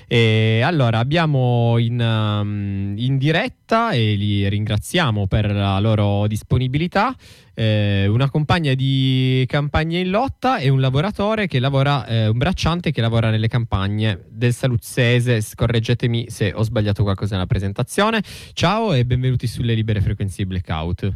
Allora, abbiamo in diretta, e li ringraziamo per la loro disponibilità, una compagna di Campagne in Lotta e un lavoratore che lavora, un bracciante che lavora nelle campagne del Saluzzese. Correggetemi se ho sbagliato qualcosa nella presentazione. Ciao e benvenuti sulle libere frequenze di Blackout.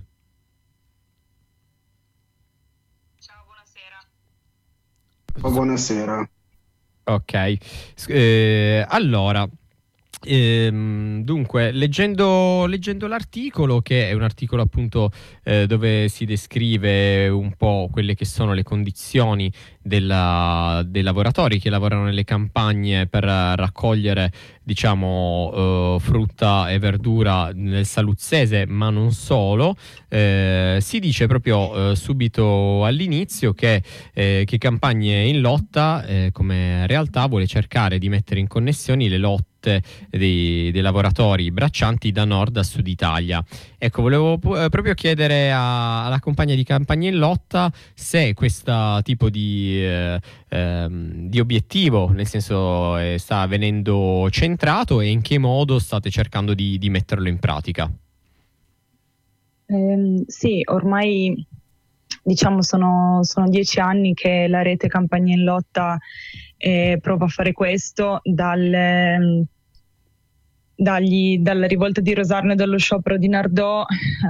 Ciao, buonasera. Buonasera. Ok, allora, dunque, leggendo l'articolo, che è un articolo appunto dove si descrive un po' quelle che sono le condizioni dei lavoratori che lavorano nelle campagne per raccogliere, diciamo, frutta e verdura nel Saluzzese, ma non solo, si dice proprio subito all'inizio che Campagne in Lotta, come realtà, vuole cercare di mettere in connessione le lotte dei lavoratori braccianti da nord a sud Italia. Ecco, volevo proprio chiedere alla compagnia di Campagne in Lotta se questo tipo di obiettivo, nel senso, sta venendo centrato e in che modo state cercando di metterlo in pratica. Sì, ormai diciamo sono 10 anni che la rete Campagne in Lotta prova a fare questo, dalla rivolta di Rosarno e dallo sciopero di Nardò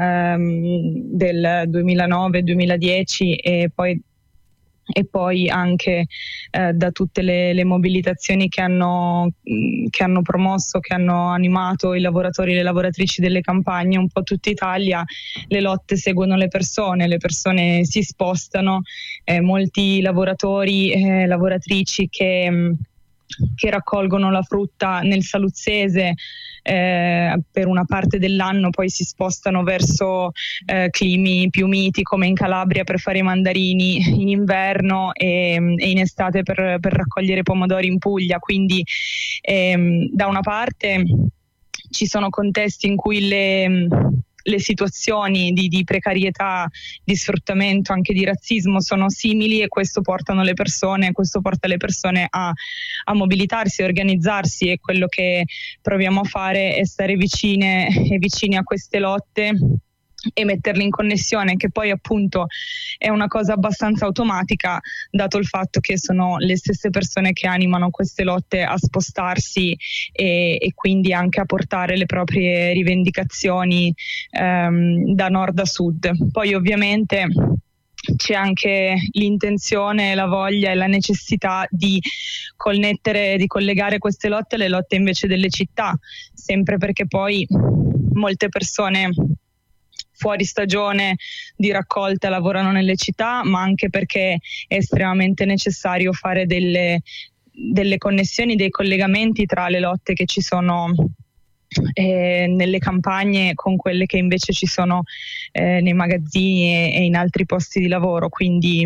del 2009-2010 e poi anche da tutte le mobilitazioni che hanno promosso, che hanno animato i lavoratori e le lavoratrici delle campagne un po' tutta Italia. Le lotte seguono le persone si spostano, molti lavoratori e lavoratrici che raccolgono la frutta nel Saluzzese per una parte dell'anno, poi si spostano verso climi più miti come in Calabria per fare i mandarini in inverno e in estate per raccogliere pomodori in Puglia. Quindi da una parte ci sono contesti in cui le situazioni di precarietà, di sfruttamento, anche di razzismo sono simili, e questo porta le persone a mobilitarsi, a organizzarsi, e quello che proviamo a fare è stare vicini a queste lotte e metterli in connessione, che poi appunto è una cosa abbastanza automatica, dato il fatto che sono le stesse persone che animano queste lotte a spostarsi e quindi anche a portare le proprie rivendicazioni da nord a sud. Poi ovviamente c'è anche l'intenzione, la voglia e la necessità di collegare queste lotte alle lotte invece delle città, sempre perché poi molte persone fuori stagione di raccolta lavorano nelle città, ma anche perché è estremamente necessario fare delle connessioni, dei collegamenti tra le lotte che ci sono nelle campagne con quelle che invece ci sono nei magazzini e in altri posti di lavoro. Quindi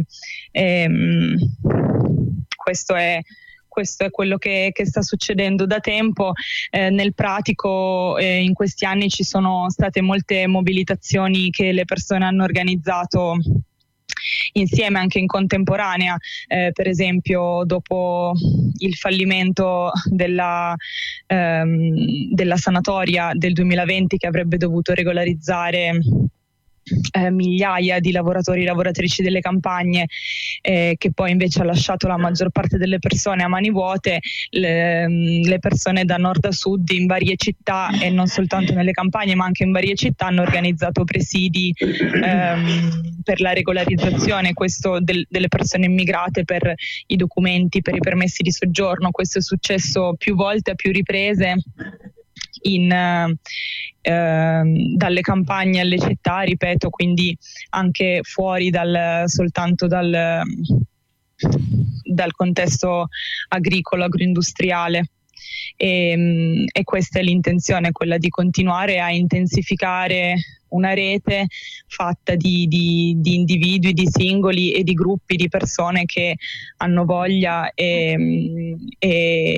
questo è quello che sta succedendo da tempo. Nel pratico in questi anni ci sono state molte mobilitazioni che le persone hanno organizzato insieme, anche in contemporanea, per esempio dopo il fallimento della sanatoria del 2020, che avrebbe dovuto regolarizzare migliaia di lavoratori e lavoratrici delle campagne, che poi invece ha lasciato la maggior parte delle persone a mani vuote. Le persone da nord a sud in varie città, e non soltanto nelle campagne ma anche in varie città, hanno organizzato presidi per la regolarizzazione delle persone immigrate, per i documenti, per i permessi di soggiorno. Questo è successo più volte, a più riprese, dalle campagne alle città, ripeto, quindi anche fuori soltanto dal contesto agricolo, agroindustriale. E questa è l'intenzione, quella di continuare a intensificare una rete fatta di individui, di singoli e di gruppi di persone che hanno voglia e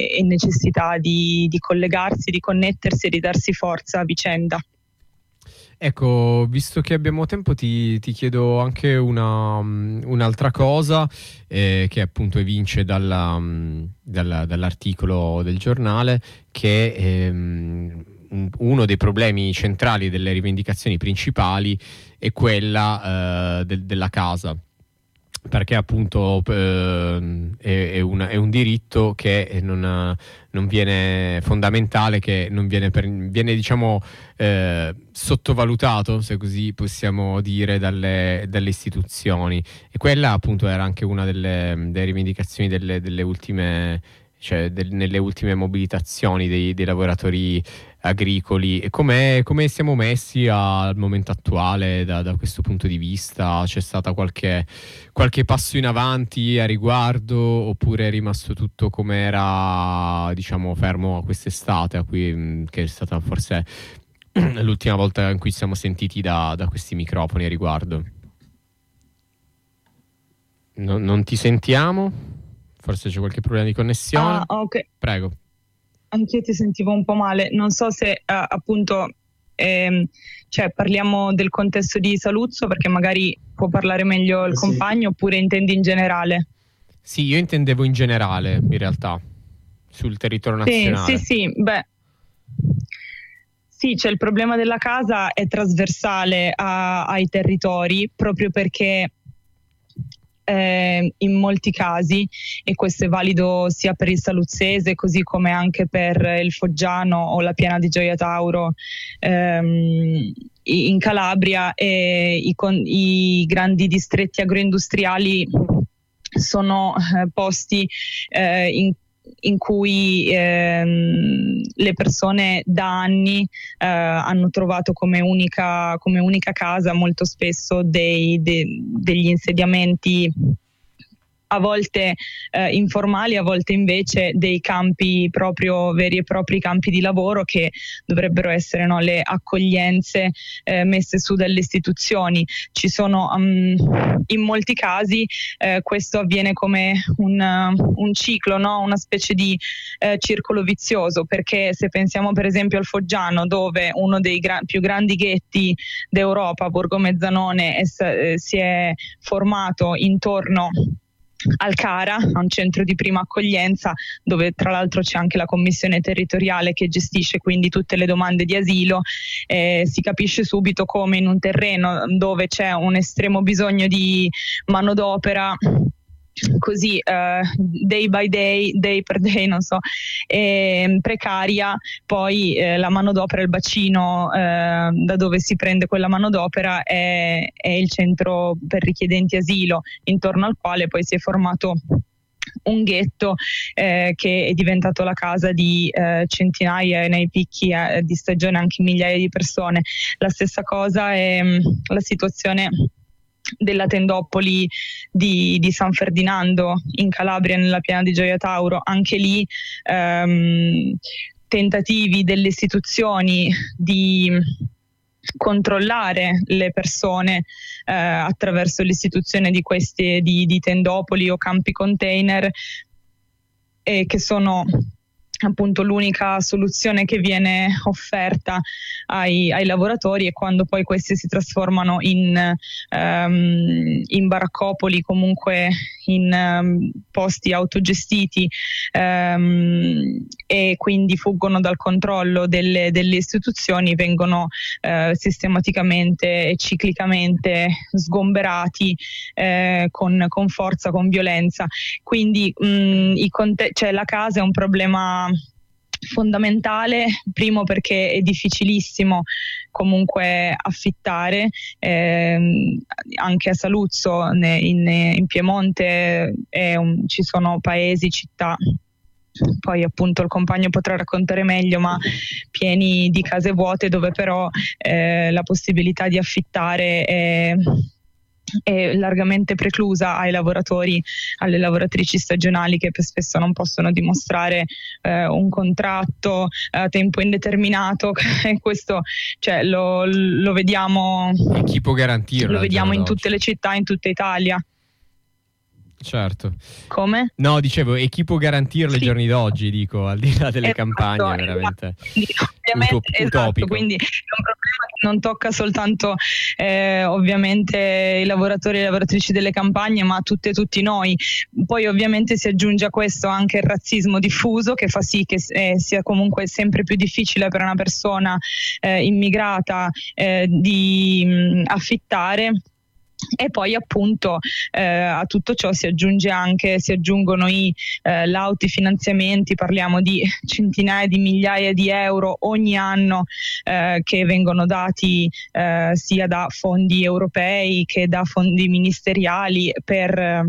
necessità di collegarsi, di connettersi e di darsi forza a vicenda. Ecco, visto che abbiamo tempo, ti chiedo anche un'altra cosa, che appunto evince dall'articolo del giornale, che uno dei problemi centrali delle rivendicazioni principali è quella della casa. Perché appunto è un diritto che non viene fondamentale, che non viene, viene diciamo sottovalutato, se così possiamo dire, dalle istituzioni. E quella appunto era anche una delle rivendicazioni delle ultime, cioè nelle ultime mobilitazioni dei lavoratori agricoli. E come siamo messi al momento attuale da questo punto di vista? C'è stata qualche passo in avanti a riguardo, oppure è rimasto tutto come era, diciamo, fermo a quest'estate, che è stata forse l'ultima volta in cui ci siamo sentiti da questi microfoni a riguardo? Non ti sentiamo? Forse c'è qualche problema di connessione? Ok. Prego. Anch'io ti sentivo un po' male, non so se appunto cioè parliamo del contesto di Saluzzo, perché magari può parlare meglio il compagno, oppure intendi in generale? Sì, io intendevo in generale, in realtà, sul territorio nazionale. Sì, beh. Sì, cioè il problema della casa è trasversale ai territori, proprio perché in molti casi, e questo è valido sia per il saluzzese così come anche per il foggiano o la piana di Gioia Tauro in Calabria, i grandi distretti agroindustriali sono posti in cui le persone da anni hanno trovato come unica casa molto spesso degli insediamenti, a volte informali, a volte invece dei campi proprio veri e propri campi di lavoro, che dovrebbero essere, no, le accoglienze messe su dalle istituzioni. Ci sono in molti casi questo avviene come un ciclo, no? Una specie di circolo vizioso, perché se pensiamo per esempio al Foggiano, dove uno dei più grandi ghetti d'Europa, Borgo Mezzanone, si è formato intorno al CARA, a un centro di prima accoglienza, dove tra l'altro c'è anche la commissione territoriale che gestisce quindi tutte le domande di asilo, si capisce subito come in un terreno dove c'è un estremo bisogno di manodopera, così day by day, day per day, non so, precaria, poi la manodopera, il bacino da dove si prende quella manodopera è il centro per richiedenti asilo, intorno al quale poi si è formato un ghetto che è diventato la casa di centinaia e nei picchi di stagione anche migliaia di persone. La stessa cosa è la situazione della tendopoli di San Ferdinando in Calabria, nella piana di Gioia Tauro. Anche lì tentativi delle istituzioni di controllare le persone attraverso l'istituzione di queste di tendopoli o campi container, che sono appunto l'unica soluzione che viene offerta ai lavoratori, e quando poi questi si trasformano in baraccopoli, comunque in posti autogestiti, e quindi fuggono dal controllo delle istituzioni, vengono sistematicamente e ciclicamente sgomberati con forza, con violenza. Quindi cioè la casa è un problema fondamentale, primo perché è difficilissimo comunque affittare, anche a Saluzzo in Piemonte ci sono paesi, città, poi appunto il compagno potrà raccontare meglio, ma pieni di case vuote, dove però la possibilità di affittare è largamente preclusa ai lavoratori, alle lavoratrici stagionali, che spesso non possono dimostrare un contratto a tempo indeterminato. Questo, cioè, lo vediamo, e chi può garantirlo? Lo vediamo in tutte le città, in tutta Italia. Certo. Come? No, dicevo, e chi può garantirlo ai giorni d'oggi, dico, al di là delle campagne, veramente ovviamente, utopico. Quindi è un problema non tocca soltanto ovviamente i lavoratori e le lavoratrici delle campagne, ma tutte e tutti noi. Poi ovviamente si aggiunge a questo anche il razzismo diffuso, che fa sì che sia comunque sempre più difficile per una persona immigrata di affittare. E poi appunto a tutto ciò si aggiungono i lauti finanziamenti, parliamo di centinaia di migliaia di euro ogni anno che vengono dati sia da fondi europei che da fondi ministeriali per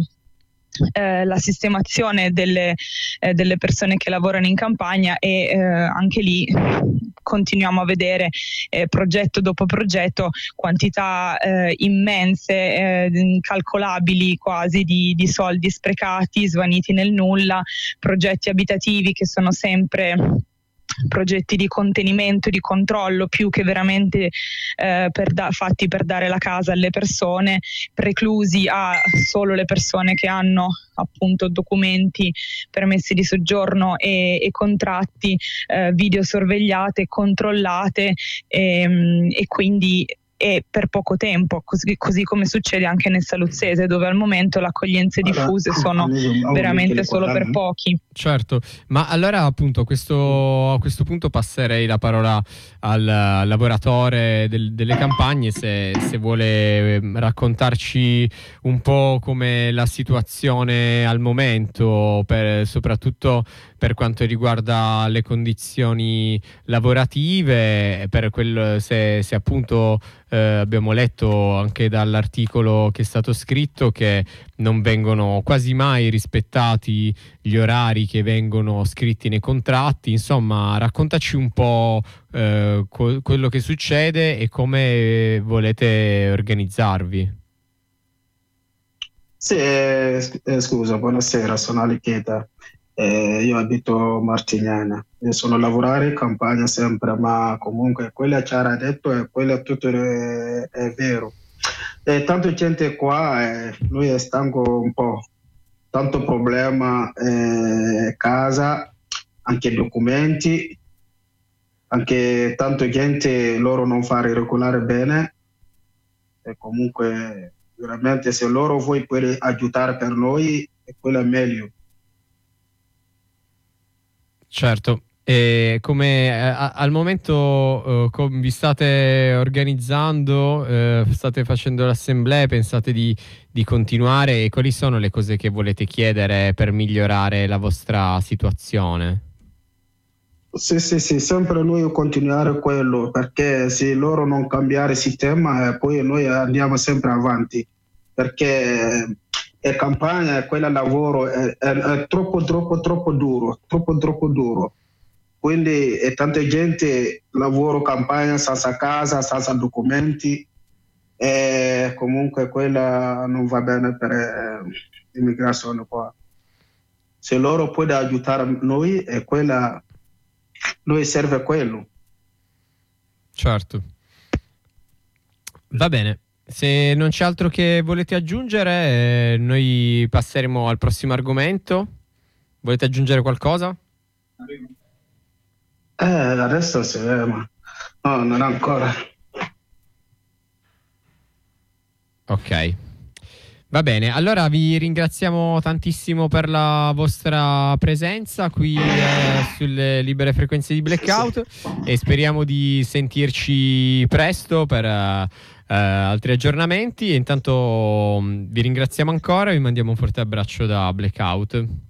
la sistemazione delle persone che lavorano in campagna, e anche lì continuiamo a vedere progetto dopo progetto quantità immense, incalcolabili quasi di soldi sprecati, svaniti nel nulla, progetti abitativi che sono sempre progetti di contenimento, di controllo, più che veramente fatti per dare la casa alle persone, preclusi a solo le persone che hanno appunto documenti, permessi di soggiorno e contratti, videosorvegliate, controllate e quindi per poco tempo, così come succede anche nel Saluzzese, dove al momento le accoglienze diffuse sono veramente solo per pochi. Certo, ma allora appunto a questo punto passerei la parola al lavoratore delle campagne, se vuole raccontarci un po' come la situazione al momento, soprattutto per quanto riguarda le condizioni lavorative, per se appunto abbiamo letto anche dall'articolo che è stato scritto che non vengono quasi mai rispettati gli orari che vengono scritti nei contratti. Insomma, raccontaci un po' quello che succede e come volete organizzarvi. Sì, scusa, buonasera, sono Alicheta. Io abito Martignana, io sono a lavorare in campagna sempre, ma comunque quello che ha detto e quello tutto è vero. E tanta gente qua, noi è stanco un po', tanto problema, casa, anche documenti, anche tanta gente loro non fare regolare bene, e comunque veramente se loro vuoi puoi aiutare per noi, quello è meglio. Certo, e come al momento vi state organizzando, state facendo l'assemblea, pensate di continuare, e quali sono le cose che volete chiedere per migliorare la vostra situazione? Sì, sempre noi continuare quello, perché se loro non cambiare il sistema, poi noi andiamo sempre avanti, perché è campagna, quella lavoro è troppo duro, quindi tanta gente lavora campagna senza casa, senza documenti, e comunque quella non va bene per l'immigrazione qua. Se loro possono aiutare noi, è quella, noi serve quello. Certo, va bene. Se non c'è altro che volete aggiungere, noi passeremo al prossimo argomento. Volete aggiungere qualcosa? Adesso sì, ma no, non ancora. Ok, va bene. Allora vi ringraziamo tantissimo per la vostra presenza qui sulle libere frequenze di Blackout, e speriamo di sentirci presto per altri aggiornamenti. E intanto vi ringraziamo ancora e vi mandiamo un forte abbraccio da Blackout.